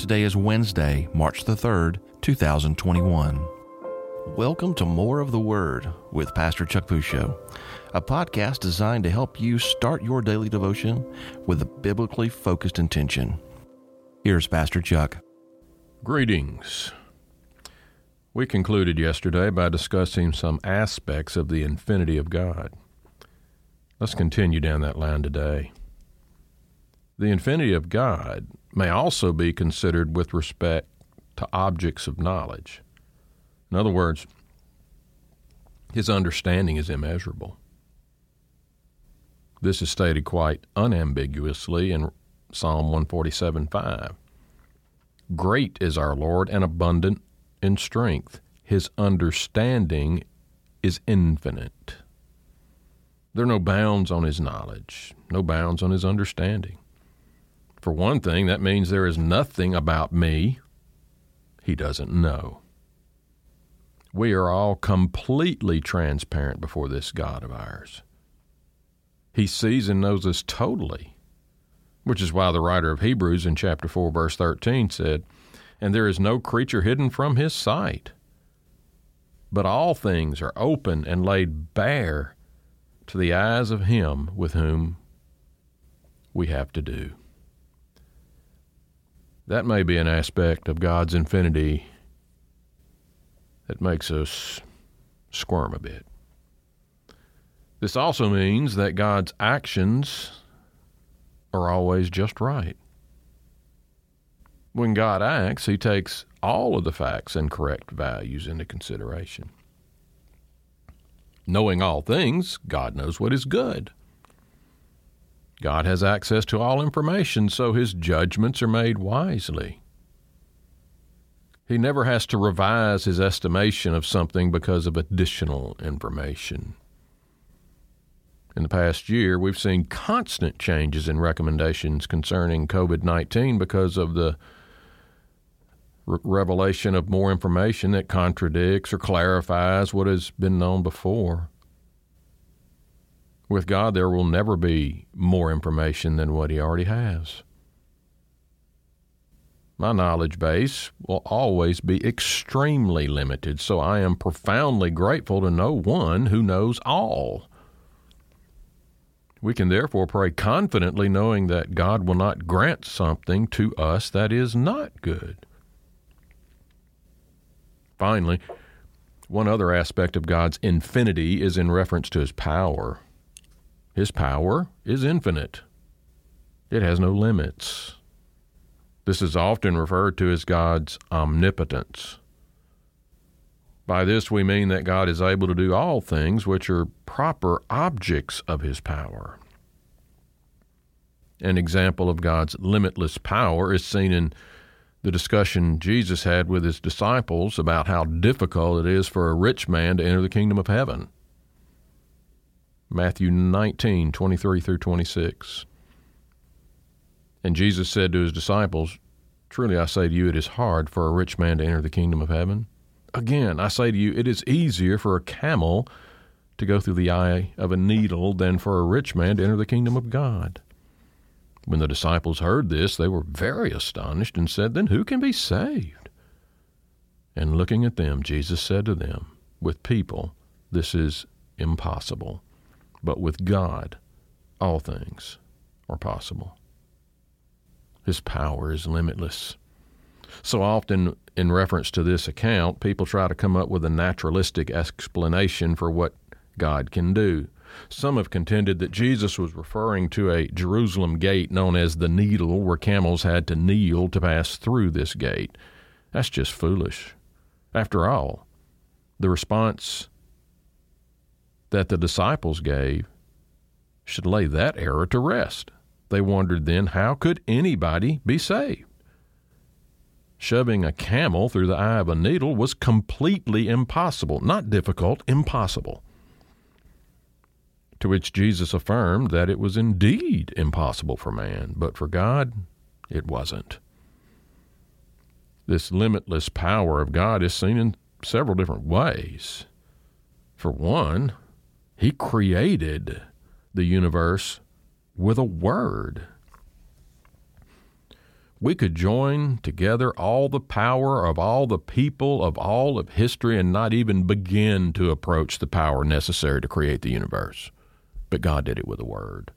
Today is Wednesday, March the 3rd, 2021. Welcome to More of the Word with Pastor Chuck Pusho, a podcast designed to help you start your daily devotion with a biblically focused intention. Here's Pastor Chuck. Greetings. We concluded yesterday by discussing some aspects of the infinity of God. Let's continue down that line today. The infinity of God may also be considered with respect to objects of knowledge. In other words, his understanding is immeasurable. This is stated quite unambiguously in Psalm 147:5. Great is our Lord and abundant in strength. His understanding is infinite. There are no bounds on his knowledge, no bounds on his understanding. For one thing, that means there is nothing about me he doesn't know. We are all completely transparent before this God of ours. He sees and knows us totally, which is why the writer of Hebrews in chapter 4, verse 13 said, "And there is no creature hidden from his sight, but all things are open and laid bare to the eyes of him with whom we have to do." That may be an aspect of God's infinity that makes us squirm a bit. This also means that God's actions are always just right. When God acts, he takes all of the facts and correct values into consideration. Knowing all things, God knows what is good. God has access to all information, so his judgments are made wisely. He never has to revise his estimation of something because of additional information. In the past year, we've seen constant changes in recommendations concerning COVID-19 because of the revelation of more information that contradicts or clarifies what has been known before. With God, there will never be more information than what he already has. My knowledge base will always be extremely limited, so I am profoundly grateful to know one who knows all. We can therefore pray confidently knowing that God will not grant something to us that is not good. Finally, one other aspect of God's infinity is in reference to his power. His power is infinite. It has no limits. This is often referred to as God's omnipotence. By this we mean that God is able to do all things which are proper objects of his power. An example of God's limitless power is seen in the discussion Jesus had with his disciples about how difficult it is for a rich man to enter the kingdom of heaven. Matthew 19:23 through 26. And Jesus said to his disciples, "Truly I say to you, it is hard for a rich man to enter the kingdom of heaven. Again, I say to you, it is easier for a camel to go through the eye of a needle than for a rich man to enter the kingdom of God." When the disciples heard this, they were very astonished and said, "Then who can be saved?" And looking at them, Jesus said to them, "With people, this is impossible. But with God, all things are possible." His power is limitless. So often, in reference to this account, people try to come up with a naturalistic explanation for what God can do. Some have contended that Jesus was referring to a Jerusalem gate known as the Needle, where camels had to kneel to pass through this gate. That's just foolish. After all, the response that the disciples gave should lay that error to rest. They wondered then, how could anybody be saved? Shoving a camel through the eye of a needle was completely impossible, not difficult, impossible. To which Jesus affirmed that it was indeed impossible for man, but for God, it wasn't. This limitless power of God is seen in several different ways. For one, he created the universe with a word. We could join together all the power of all the people of all of history and not even begin to approach the power necessary to create the universe. But God did it with a word.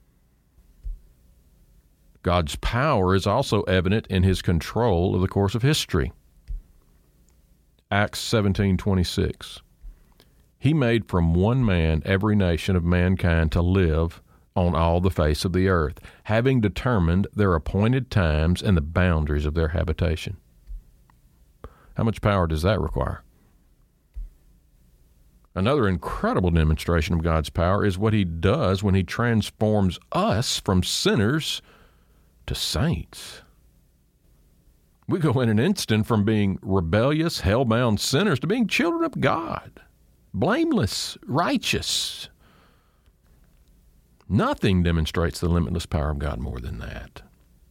God's power is also evident in his control of the course of history. Acts 17:26. He made from one man every nation of mankind to live on all the face of the earth, having determined their appointed times and the boundaries of their habitation. How much power does that require? Another incredible demonstration of God's power is what he does when he transforms us from sinners to saints. We go in an instant from being rebellious, hell-bound sinners to being children of God, blameless, righteous. Nothing demonstrates the limitless power of God more than that.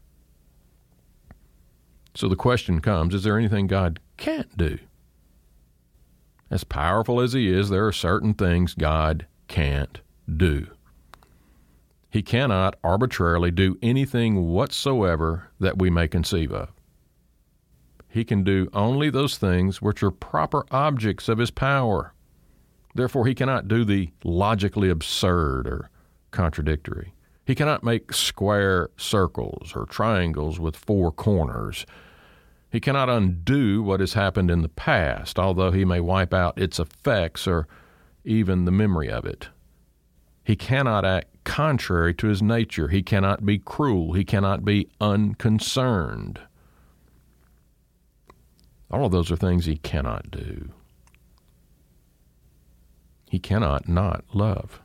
So the question comes, is there anything God can't do? As powerful as he is, there are certain things God can't do. He cannot arbitrarily do anything whatsoever that we may conceive of. He can do only those things which are proper objects of his power. Therefore, he cannot do the logically absurd or contradictory. He cannot make square circles or triangles with four corners. He cannot undo what has happened in the past, although he may wipe out its effects or even the memory of it. He cannot act contrary to his nature. He cannot be cruel. He cannot be unconcerned. All of those are things he cannot do. He cannot not love.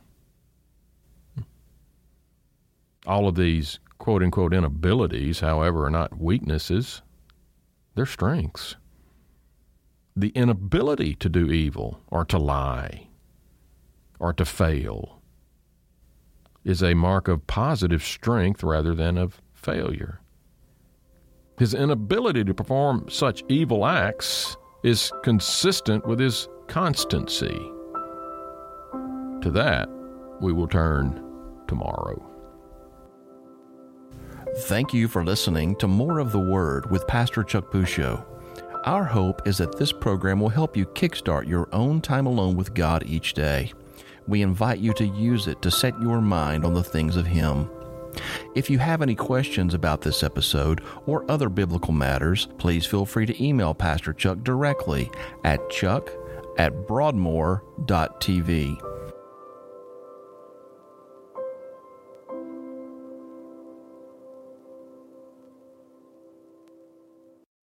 All of these quote-unquote inabilities, however, are not weaknesses. They're strengths. The inability to do evil or to lie or to fail is a mark of positive strength rather than of failure. His inability to perform such evil acts is consistent with his constancy. To that, we will turn tomorrow. Thank you for listening to More of the Word with Pastor Chuck Pusho. Our hope is that this program will help you kickstart your own time alone with God each day. We invite you to use it to set your mind on the things of Him. If you have any questions about this episode or other biblical matters, please feel free to email Pastor Chuck directly at chuck@broadmoor.tv.